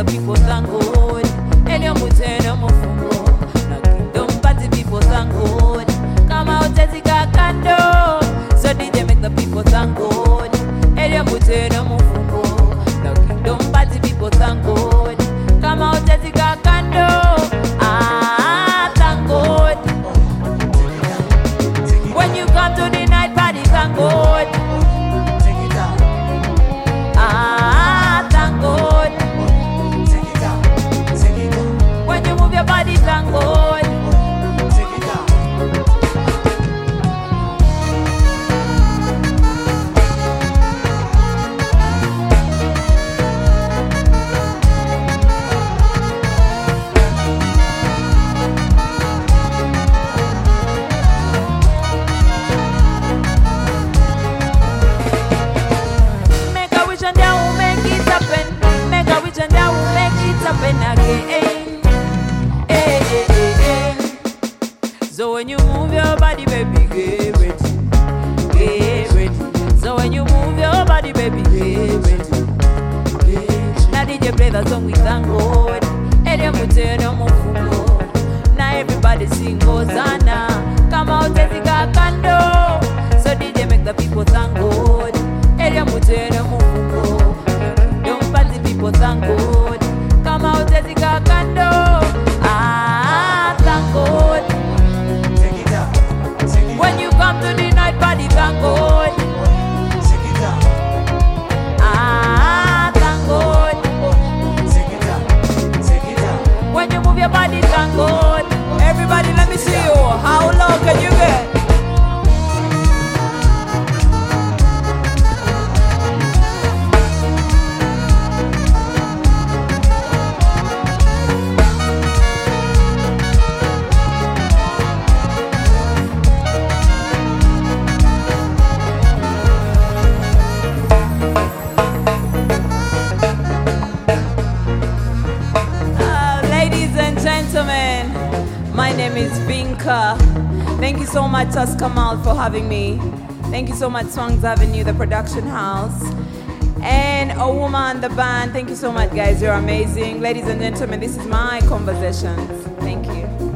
the people thank God. Elio muteno mufungo. Na kingdom party people thank God. Come out tetika kando. So DJ make the people thank God. Elio muteno mufungo. Na kingdom party people thank God. Come out tetika kando. Thank God. When you come to the night party, thank God. Thank God. When you move your body, thank God. So when you move your body, baby, get ready, get ready. So when you move your body, baby, get ready, get ready. Now DJ play the song we thank God. Now everybody sing Hosanna. Come out, Jessica Kando. So DJ make the people thank God. Don't party people thank God. Come out, Jessica Kando. Thank God. When you come to the night party, thank God. Thank God. When you move your body, thank God. Everybody, let me see you. How low can you get? My name is Vinka. Thank you so much, Tuskamal, for having me. Thank you so much, Swangs Avenue, the production house. And A Woman, the band. Thank you so much, guys. You're amazing. Ladies and gentlemen, this is my Conversations. Thank you.